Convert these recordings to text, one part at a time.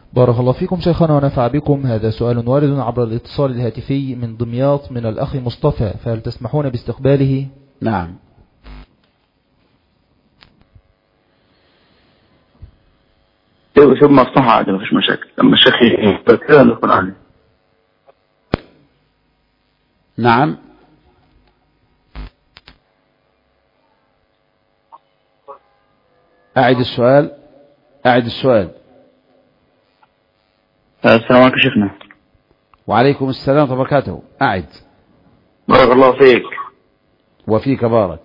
بارك الله فيكم شيخنا ونفع بكم. هذا سؤال وارد عبر الاتصال الهاتفي من دمياط من الأخ مصطفى، فهل تسمحون باستقباله؟ نعم. شوف مفتوحة عادي مفيش مشاكل، لما الشيخ كده ندخل عليه. نعم. أعد السؤال. السلام عليكم شيخنا. وعليكم السلام ورحمة الله وبركاته. أعد. بارك الله فيك. وفيك بارك.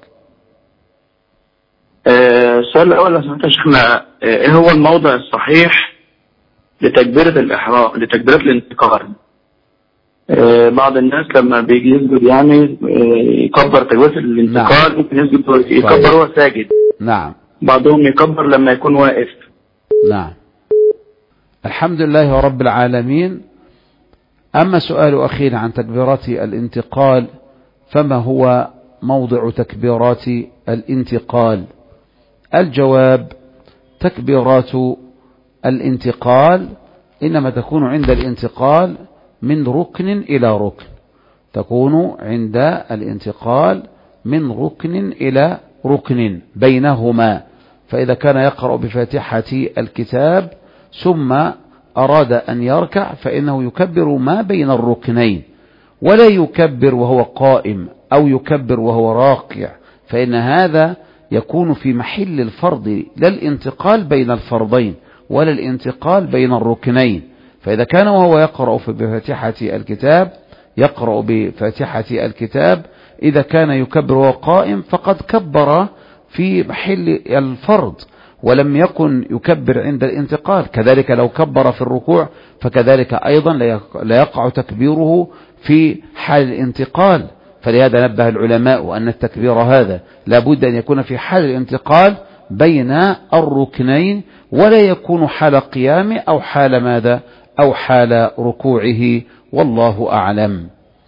السؤال الأول لو سمحت يا شيخنا، إيه هو الموضع الصحيح لتكبيرة الإحرام لتكبيرة الانتقال؟ بعض الناس لما بيجي يسجد يعني يكبر تكبيرة الانتقال. نعم. ممكن يسجد يكبر هو ساجد. نعم. بعضهم يكبر لما يكون واقف. نعم. الحمد لله رب العالمين. أما سؤال أخينا عن تكبيرات الانتقال، فما هو موضع تكبيرات الانتقال؟ الجواب: تكبيرات الانتقال إنما تكون عند الانتقال من ركن إلى ركن، تكون عند الانتقال من ركن إلى ركن بينهما. فإذا كان يقرأ بفاتحة الكتاب ثم أراد أن يركع فإنه يكبر ما بين الركنين، ولا يكبر وهو قائم أو يكبر وهو راكع، فإن هذا يكون في محل الفرض، لا الانتقال بين الفرضين ولا الانتقال بين الركنين. فإذا كان وهو يقرأ بفاتحة الكتاب يقرأ بفاتحة الكتاب، إذا كان يكبر وهو قائم فقد كبر في محل الفرض ولم يكن يكبر عند الانتقال. كذلك لو كبر في الركوع فكذلك أيضا لا يقع تكبيره في حال الانتقال. فلهذا نبه العلماء أن التكبير هذا لابد أن يكون في حال الانتقال بين الركنين، ولا يكون حال قيامه أو حال ماذا أو حال ركوعه، والله أعلم.